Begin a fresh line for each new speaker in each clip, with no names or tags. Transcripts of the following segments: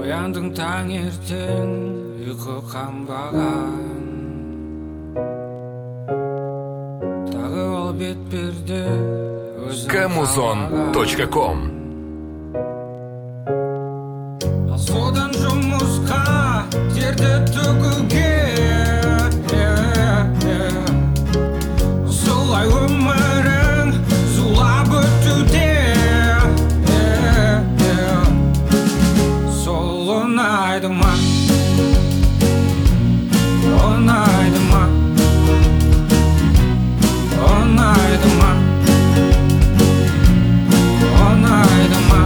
Ояндың таңертең ұйқы қанбаған, тағы ол бетперде өзің
Kamuzon.com.
Содан жұмысқа терді төгуге, солай өмірің зулап өтуде. Сол ұнайды ма, ұнайды ма, ұнайды ма, ұнайды ма?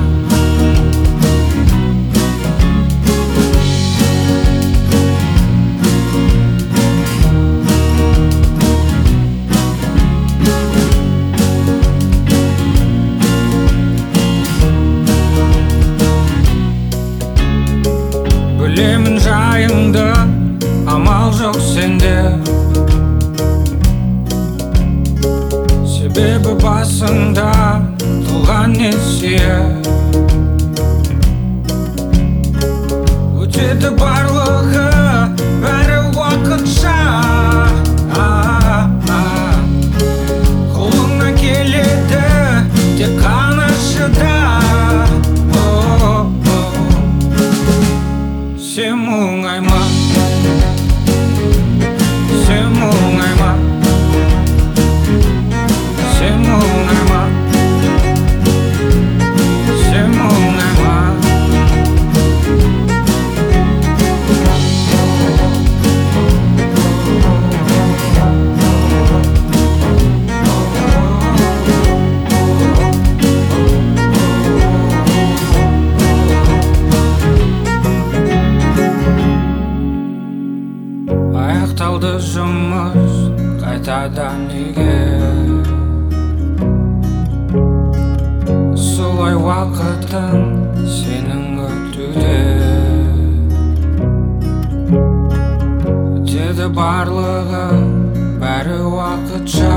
Білемін жайыңды, амал жоқ сенде, себебі басыңда тұлған несие. Өтеді барлығы, бәрі уақытша, қолыңнан келеді тек қана шыда. Сен мұңайма, сен мұңайма, сен мұңайма, сен мұңайма. Аяқталды жұмыс, қайтадан үйге, солай уақытың сенің өтуде. Өтеді барлығы, бәрі уақытша,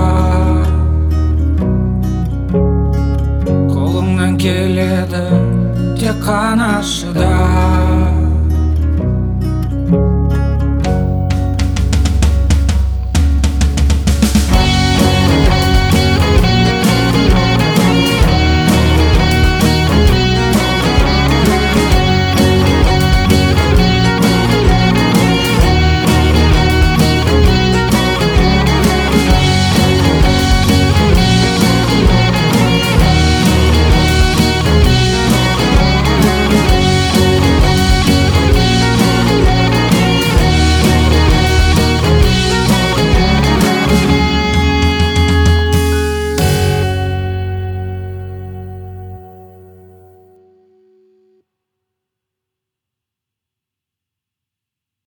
қолыңнан келеді тек қана шыда.